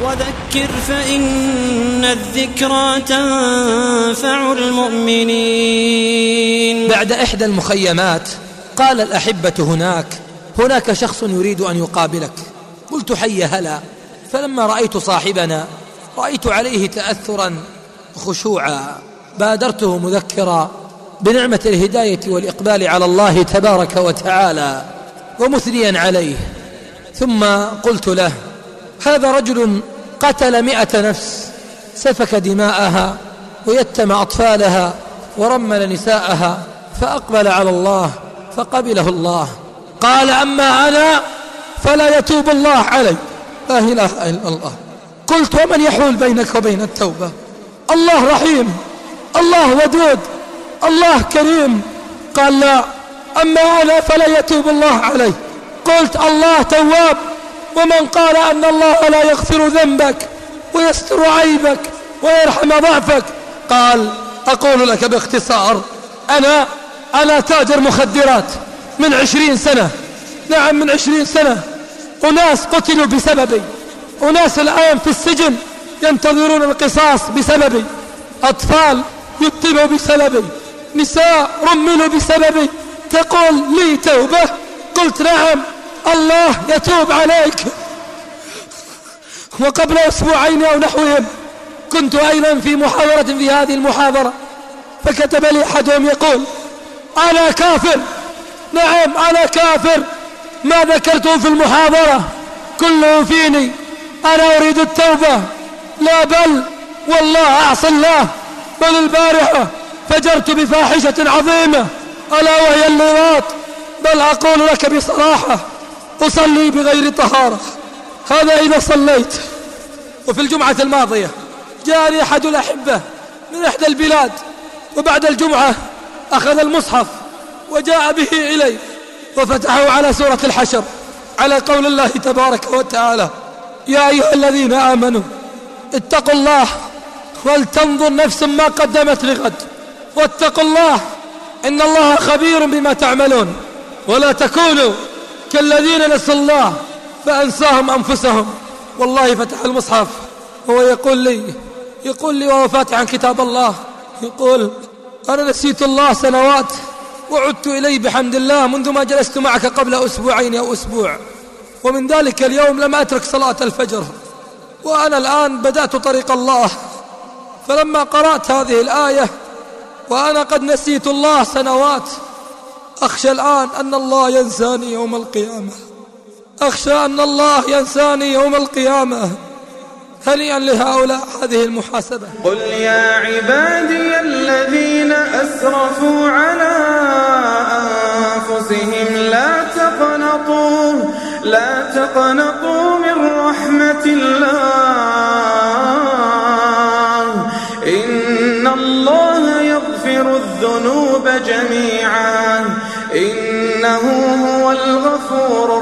وذكر فإن الذكرى تنفع المؤمنين. بعد إحدى المخيمات قال الأحبة هناك شخص يريد أن يقابلك. قلت حي هلا. فلما رأيت صاحبنا رأيت عليه تأثرا وخشوعا، بادرته مذكرا بنعمة الهداية والإقبال على الله تبارك وتعالى ومثنيا عليه. ثم قلت له: هذا رجل قتل 100 نفس، سفك دماءها ويتم أطفالها ورمل نساءها، فأقبل على الله فقبله الله. قال: أما أنا فلا يتوب الله علي. لا إله إلا الله. قلت: ومن يحول بينك وبين التوبة؟ الله رحيم، الله ودود، الله كريم. قال: لا، أما أنا فلا يتوب الله علي. قلت: الله تواب، ومن قال أن الله لا يغفر ذنبك ويستر عيبك ويرحم ضعفك؟ قال: أقول لك باختصار، أنا تاجر مخدرات من 20 سنة. نعم، من 20 سنة. أناس قتلوا بسببي، أناس الآن في السجن ينتظرون القصاص بسببي، أطفال يتبعوا بسببي، نساء رملوا بسببي. تقول لي توبة؟ قلت: نعم، الله يتوب عليك. وقبل أسبوعين أو نحوهم كنت أيضا في محاضرة في هذه المحاضرة، فكتب لي أحدهم يقول: أنا كافر. نعم، أنا كافر، ما ذكرته في المحاضرة كله فيني، أنا أريد التوبة. لا، بل والله أعصى الله. بل البارحة فجرت بفاحشة عظيمة ألا وهي اللواط. بل أقول لك بصراحة، أصلي بغير طهارة، هذا إذا صليت. وفي الجمعة الماضية جاءني أحد الأحبة من إحدى البلاد، وبعد الجمعة أخذ المصحف وجاء به إلي وفتحه على سورة الحشر، على قول الله تبارك وتعالى: يا أيها الذين آمنوا اتقوا الله ولتنظر نفس ما قدمت لغد واتقوا الله إن الله خبير بما تعملون ولا تكونوا كالذين نسوا الله فأنساهم أنفسهم. والله فتح المصحف هو يقول لي وهو فاتح عن كتاب الله، يقول: أنا نسيت الله سنوات وعدت إليه بحمد الله منذ ما جلست معك قبل 2 أسبوعين أو أسبوع، ومن ذلك اليوم لم أترك صلاة الفجر، وأنا الآن بدأت طريق الله. فلما قرأت هذه الآية وأنا قد نسيت الله سنوات، أخشى الآن أن الله ينساني يوم القيامة، أخشى أن الله ينساني يوم القيامة. هنيئا لهؤلاء هذه المحاسبة. قل يا عبادي الذين أسرفوا على أنفسهم لا تقنطوا من رحمة الله، إن الله يغفر الذنوب جميعا، إنه هو الغفور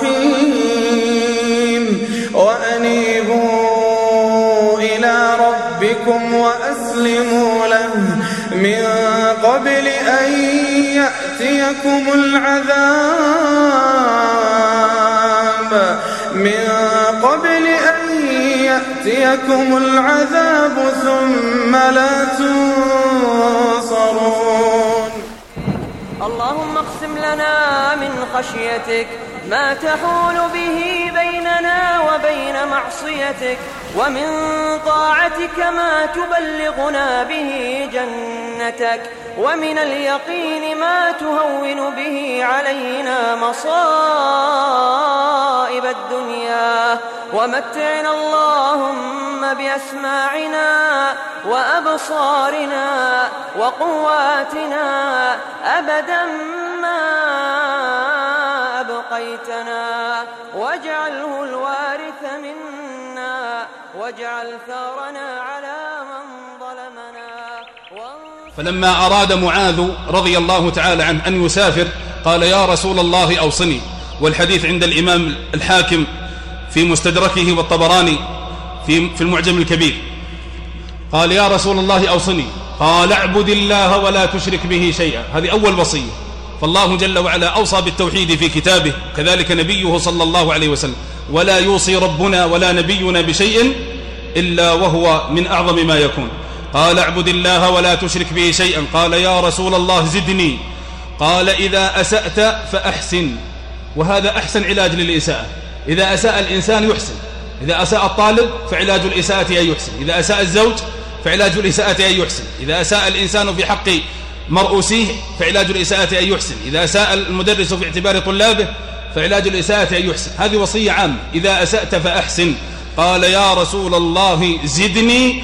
الرحيم. وأنيبوا إلى ربكم وأسلموا له من قبل أن يأتيكم العذاب ثم لا تنصرون. اللهم اقسم لنا من خشيتك ما تحول به بيننا وبين معصيتك، ومن طاعتك ما تبلغنا به جنتك، ومن اليقين ما تهون به علينا مصائب الدنيا، ومتعنا اللهم بأسماعنا وأبصارنا وقواتنا أبدا ما أبقيتنا، واجعله الوارث منا، واجعل ثارنا على من ظلمنا. فلما أراد معاذ رضي الله تعالى عنه أن يسافر قال: يا رسول الله أوصني. والحديث عند الإمام الحاكم في مستدركه والطبراني في المعجم الكبير. قال: يا رسول الله أوصني. قال: اعبد الله ولا تشرك به شيئا. هذه أول وصية. فالله جل وعلا أوصى بالتوحيد في كتابه، كذلك نبيه صلى الله عليه وسلم، ولا يوصي ربنا ولا نبينا بشيء إلا وهو من أعظم ما يكون. قال اعبد الله ولا تشرك به شيئا. قال يا رسول الله زدني. قال إذا أسأت فأحسن، وهذا أحسن علاج للإساءة. إذا أساء الإنسان يحسن، إذا أساء الطالب فعلاج الإساءة أن يحسن، إذا أساء الزوج فعلاج الإساءة أن يحسن، إذا أساء الإنسان في حق مرؤوسيه فعلاج الإساءة أن يحسن، إذا أساء المدرس في اعتبار طلابه فعلاج الإساءة أن يحسن. هذه وصية عامة، إذا أسأت فأحسن. قال يا رسول الله زدني.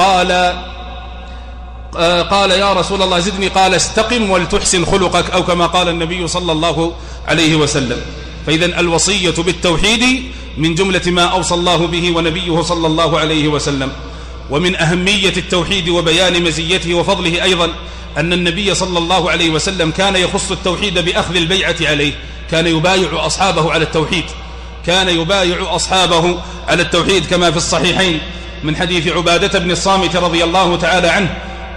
قال يا رسول الله زدني. قال استقم ولتحسن خلقك، أو كما قال النبي صلى الله عليه وسلم. فإذا الوصية بالتوحيد من جملة ما أوصى الله به ونبيه صلى الله عليه وسلم. ومن أهمية التوحيد وبيان مزيته وفضله أيضا أن النبي صلى الله عليه وسلم كان يخص التوحيد بأخذ البيعة عليه، كان يبايع أصحابه على التوحيد، كان يبايع أصحابه على التوحيد، كما في الصحيحين من حديث عبادة بن الصامت رضي الله تعالى عنه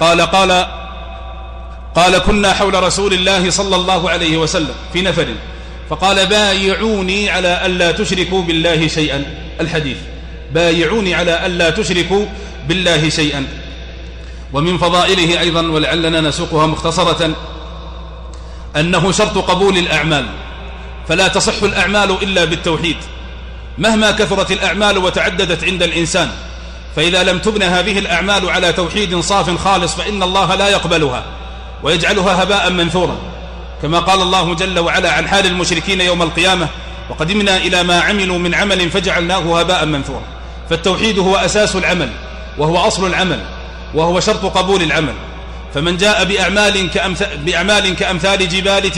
قال كنا حول رسول الله صلى الله عليه وسلم في نفر، فقال بايعوني على ألا تشركوا بالله شيئا. الحديث بايعوني على ألا تشركوا بالله شيئا. ومن فضائله أيضا، ولعلنا نسوقها مختصرة، أنه شرط قبول الأعمال، فلا تصح الأعمال إلا بالتوحيد مهما كثرت الأعمال وتعددت عند الإنسان، فإذا لم تبنى هذه الأعمال على توحيد صاف خالص فإن الله لا يقبلها ويجعلها هباء منثورا، كما قال الله جل وعلا عن حال المشركين يوم القيامة: وقدمنا إلى ما عملوا من عمل فجعلناه هباء منثورا. فالتوحيد هو أساس العمل، وهو أصل العمل، وهو شرط قبول العمل. فمن جاء بأعمال كأمثال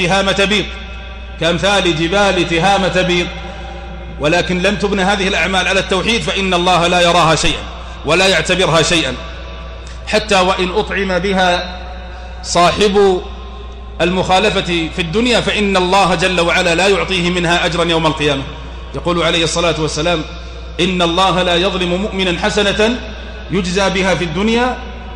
جبال تهامة بيض ولكن لم تبنى هذه الأعمال على التوحيد فإن الله لا يراها شيئا ولا يعتبرها شيئا، حتى وإن أطعم بها صاحب المخالفة في الدنيا فإن الله جل وعلا لا يعطيه منها أجرا يوم القيامة. يقول عليه الصلاة والسلام: إن الله لا يظلم مؤمنا حسنة يجزى بها في الدنيا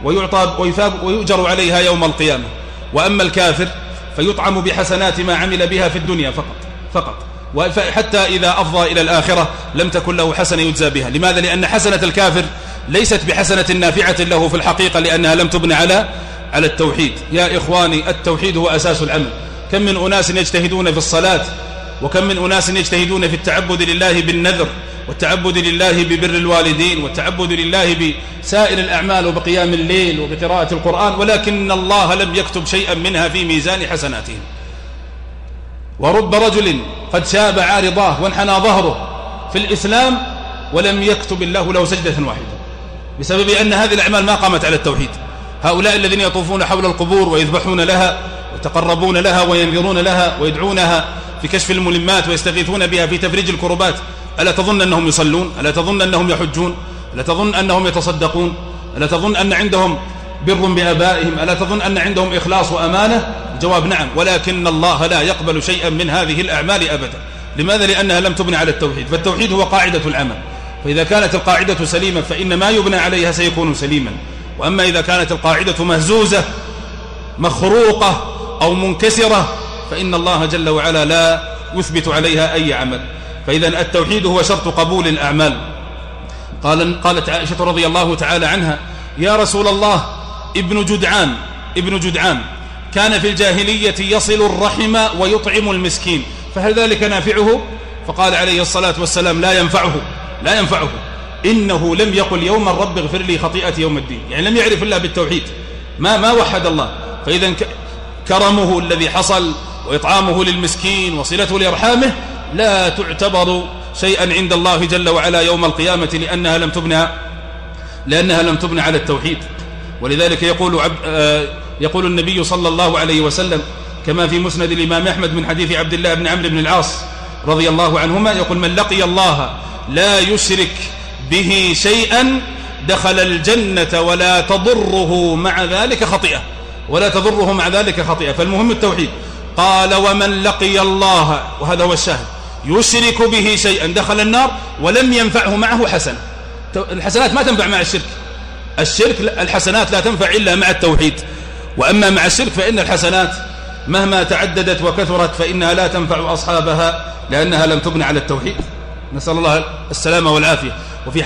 ويؤجر عليها يوم القيامة، وأما الكافر فيطعم بحسنات ما عمل بها في الدنيا فقط، حتى إذا أفضى إلى الآخرة لم تكن له حسنة يجزى بها. لماذا؟ لأن حسنة الكافر ليست بحسنة نافعة له في الحقيقة، لأنها لم تبنى على التوحيد. يا إخواني، التوحيد هو أساس العمل. كم من أناس يجتهدون في الصلاة، وكم من أناس يجتهدون في التعبد لله بالنذر، والتعبد لله ببر الوالدين، والتعبد لله بسائر الأعمال وبقيام الليل وبقراءة القرآن، ولكن الله لم يكتب شيئا منها في ميزان حسناتهم. ورب رجل قد شاب عارضاه وانحنى ظهره في الإسلام ولم يكتب الله له سجدة واحدة، بسبب أن هذه الأعمال ما قامت على التوحيد. هؤلاء الذين يطوفون حول القبور ويذبحون لها ويتقربون لها وينذرون لها ويدعونها في كشف الملمات ويستغيثون بها في تفريج الكربات، ألا تظن أنهم يصلون؟ ألا تظن أنهم يحجون؟ ألا تظن أنهم يتصدقون؟ ألا تظن أن عندهم بر بآبائهم؟ ألا تظن أن عندهم إخلاص وأمانة؟ الجواب نعم، ولكن الله لا يقبل شيئا من هذه الأعمال أبدا. لماذا؟ لأنها لم تبنى على التوحيد. فالتوحيد هو قاعدة العمل، فإذا كانت القاعدة سليمة فإن ما يبنى عليها سيكون سليما. وأما إذا كانت القاعدة مهزوزة مخروقة أو منكسرة فإن الله جل وعلا لا يثبت عليها أي عمل. فإذا التوحيد هو شرط قبول الأعمال. قالت عائشة رضي الله تعالى عنها: يا رسول الله، ابن جدعان كان في الجاهلية يصل الرحم ويطعم المسكين، فهل ذلك نافعه؟ فقال عليه الصلاة والسلام: لا ينفعه، إنه لم يقل يوما رب اغفر لي خطيئتي يوم الدين، يعني لم يعرف الله بالتوحيد، ما وحد الله. فإذا كرمه الذي حصل وإطعامه للمسكين وصلته لأرحامه لا تعتبر شيئا عند الله جل وعلا يوم القيامة، لأنها لم تبنى على التوحيد. ولذلك يقول النبي صلى الله عليه وسلم كما في مسند الإمام أحمد من حديث عبد الله بن عمرو بن العاص رضي الله عنهما، يقول: من لقي الله لا يشرك به شيئا دخل الجنة ولا تضره مع ذلك خطيئة. فالمهم التوحيد. قال: ومن لقي الله، وهذا هو الشاهد، يشرك به شيئا دخل النار ولم ينفعه معه حسنة. الحسنات ما تنفع مع الشرك، الحسنات لا تنفع إلا مع التوحيد. وأما مع الشرك فإن الحسنات مهما تعددت وكثرت فإنها لا تنفع أصحابها لأنها لم تبنى على التوحيد. نسأل الله السلامة والعافية. وفي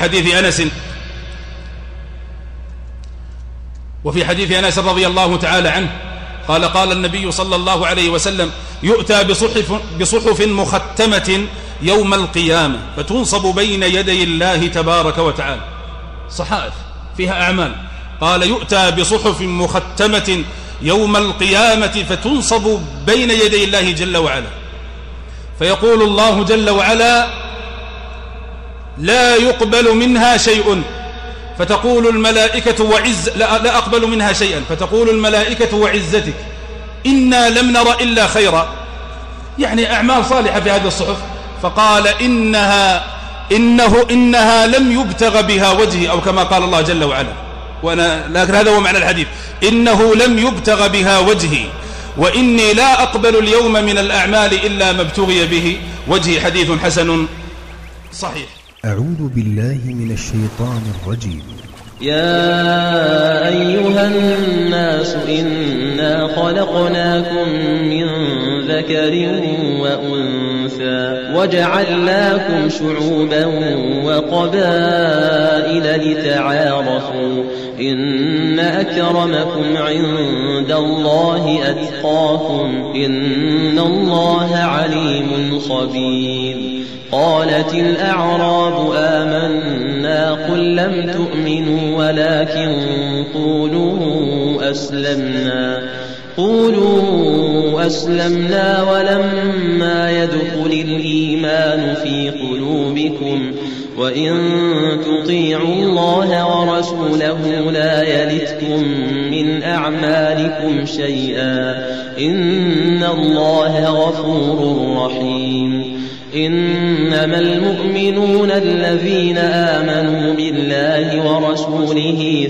حديث أنس رضي الله تعالى عنه قال النبي صلى الله عليه وسلم: يؤتى بصحف مختمة يوم القيامة فتنصب بين يدي الله تبارك وتعالى. صحائف فيها أعمال. قال: يؤتى بصحف مختمة يوم القيامة فتنصب بين يدي الله جل وعلا، فيقول الله جل وعلا: لا يقبل منها شيء، فتقول الملائكة لا أقبل منها شيئا، فتقول الملائكة وعزتك إنا لم نر إلا خيرا، يعني أعمال صالحة في هذه الصحف. فقال: إنها لم يبتغ بها وجهي، أو كما قال الله جل وعلا. لكن هذا هو معنى الحديث: إنه لم يبتغ بها وجهي وإني لا أقبل اليوم من الأعمال إلا ما ابتغي به وجهي. حديث حسن صحيح. أعوذ بالله من الشيطان الرجيم. يا أيها الناس إنا خلقناكم من ذكر وأنثى وجعلناكم شعوبا وقبائل لتعارفوا إن أكرمكم عند الله أتقاكم إن الله عليم خبير. قالت الأعراب آمنا قل لم تؤمنوا ولكن قولوا أسلمنا ولما يدخل الإيمان في قلوبكم وإن تطيعوا الله ورسوله لا يلتكم من أعمالكم شيئا إن الله غفور رحيم. إنما المؤمنون الذين آمنوا بالله ورسوله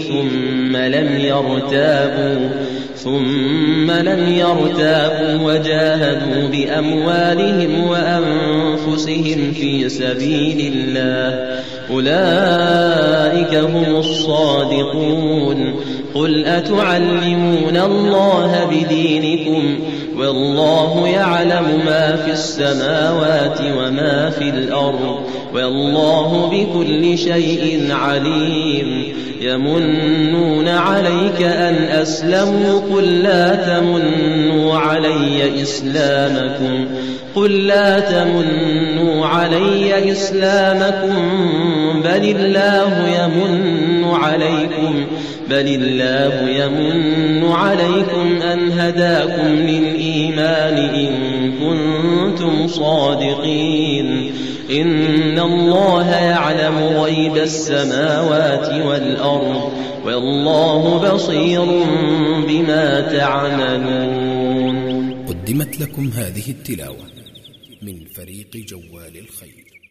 ثم لم يرتابوا وجاهدوا بأموالهم وأنفسهم في سبيل الله أولئك هم الصادقون. قل أتعلمون الله بدينكم والله يعلم ما في السماوات وما في الأرض والله بكل شيء عليم. يمنون عليك أن أسلموا قل لا تمنوا علي إسلامكم بل الله يمن عليكم أن هداكم للإيمان إن كنتم صادقين. إن الله يعلم غيب السماوات والأرض والله بصير بما تعملون. قدمت لكم هذه التلاوة من فريق جوال الخير.